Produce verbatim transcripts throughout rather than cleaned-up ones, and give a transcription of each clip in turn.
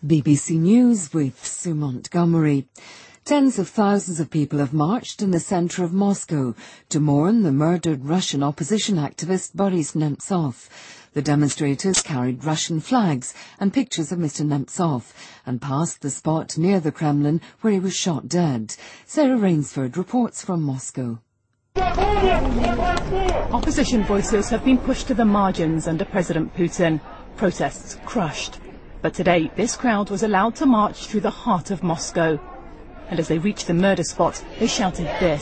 B B C News with Sue Montgomery. Tens of thousands of people have marched in the centre of Moscow to mourn the murdered Russian opposition activist Boris Nemtsov. The demonstrators carried Russian flags and pictures of Mister Nemtsov and passed the spot near the Kremlin where he was shot dead. Sarah Rainsford reports from Moscow. Opposition voices have been pushed to the margins under President Putin. Protests crushed. But today, this crowd was allowed to march through the heart of Moscow. And as they reached the murder spot, they shouted this: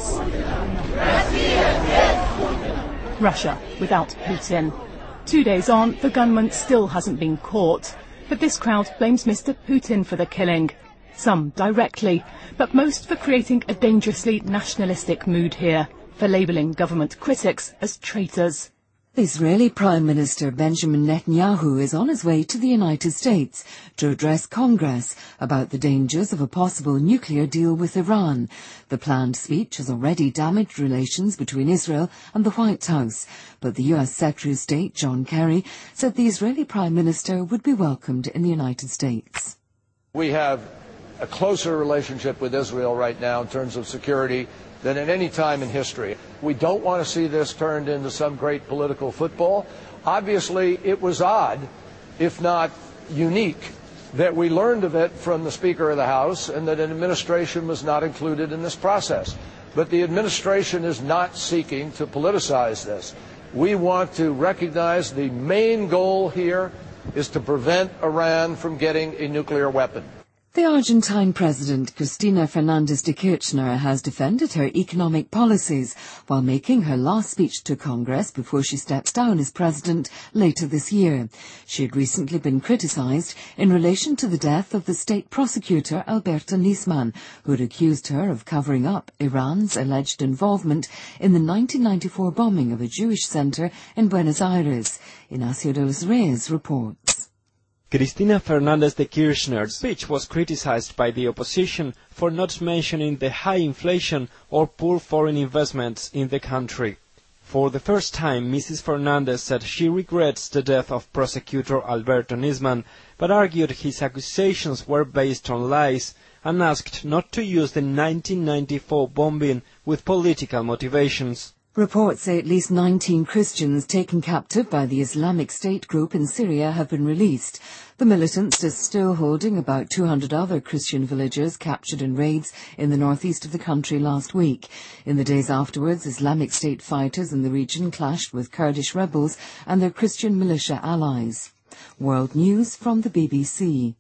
Russia without Putin. Two days on, the gunman still hasn't been caught. But this crowd blames Mister Putin for the killing. Some directly, but most for creating a dangerously nationalistic mood here, for labelling government critics as traitors. The Israeli Prime Minister Benjamin Netanyahu is on his way to the United States to address Congress about the dangers of a possible nuclear deal with Iran. The planned speech has already damaged relations between Israel and the White House, but the U S Secretary of State John Kerry said the Israeli Prime Minister would be welcomed in the United States. We have a closer relationship with Israel right now in terms of security than at any time in history. We don't want to see this turned into some great political football. Obviously, it was odd, if not unique, that we learned of it from the Speaker of the House and that an administration was not included in this process. But the administration is not seeking to politicize this. We want to recognize the main goal here is to prevent Iran from getting a nuclear weapon. The Argentine President, Cristina Fernández de Kirchner, has defended her economic policies while making her last speech to Congress before she steps down as president later this year. She had recently been criticised in relation to the death of the state prosecutor Alberto Nisman, who had accused her of covering up Iran's alleged involvement in the nineteen ninety-four bombing of a Jewish centre in Buenos Aires. Ignacio de los Reyes reports. Cristina Fernández de Kirchner's speech was criticized by the opposition for not mentioning the high inflation or poor foreign investments in the country. For the first time, Missus Fernández said she regrets the death of prosecutor Alberto Nisman, but argued his accusations were based on lies and asked not to use the nineteen ninety-four bombing with political motivations. Reports say at least nineteen Christians taken captive by the Islamic State group in Syria have been released. The militants are still holding about two hundred other Christian villagers captured in raids in the northeast of the country last week. In the days afterwards, Islamic State fighters in the region clashed with Kurdish rebels and their Christian militia allies. World News from the B B C.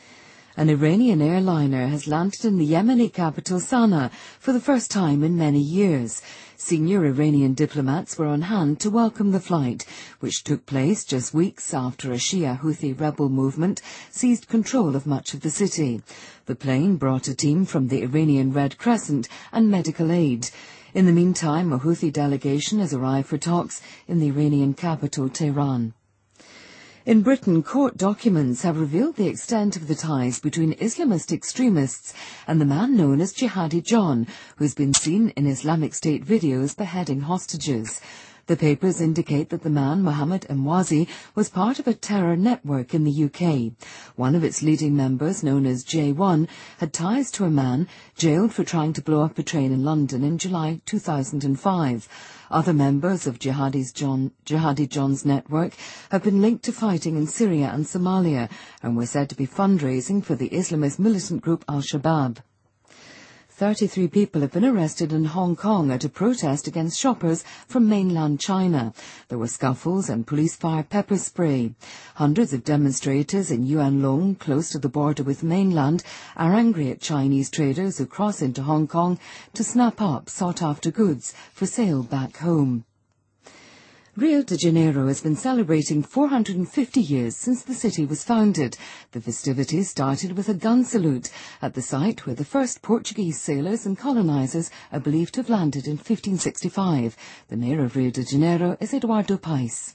An Iranian airliner has landed in the Yemeni capital Sana'a for the first time in many years. Senior Iranian diplomats were on hand to welcome the flight, which took place just weeks after a Shia Houthi rebel movement seized control of much of the city. The plane brought a team from the Iranian Red Crescent and medical aid. In the meantime, a Houthi delegation has arrived for talks in the Iranian capital, Tehran. In Britain, court documents have revealed the extent of the ties between Islamist extremists and the man known as Jihadi John, who has been seen in Islamic State videos beheading hostages. The papers indicate that the man, Mohammed Emwazi, was part of a terror network in the U K. One of its leading members, known as J one, had ties to a man jailed for trying to blow up a train in London in July two thousand five. Other members of Jihadi's John, Jihadi John's network have been linked to fighting in Syria and Somalia and were said to be fundraising for the Islamist militant group Al-Shabaab. thirty-three people have been arrested in Hong Kong at a protest against shoppers from mainland China. There were scuffles and police fired pepper spray. Hundreds of demonstrators in Yuan Long, close to the border with mainland, are angry at Chinese traders who cross into Hong Kong to snap up sought-after goods for sale back home. Rio de Janeiro has been celebrating four hundred fifty years since the city was founded. The festivities started with a gun salute at the site where the first Portuguese sailors and colonizers are believed to have landed in fifteen sixty-five. The mayor of Rio de Janeiro is Eduardo Paes.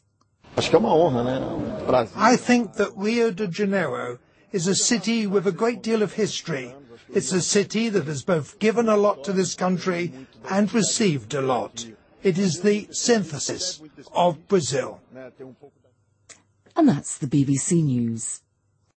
I think that Rio de Janeiro is a city with a great deal of history. It's a city that has both given a lot to this country and received a lot. It is the synthesis of Brazil. And that's the B B C News.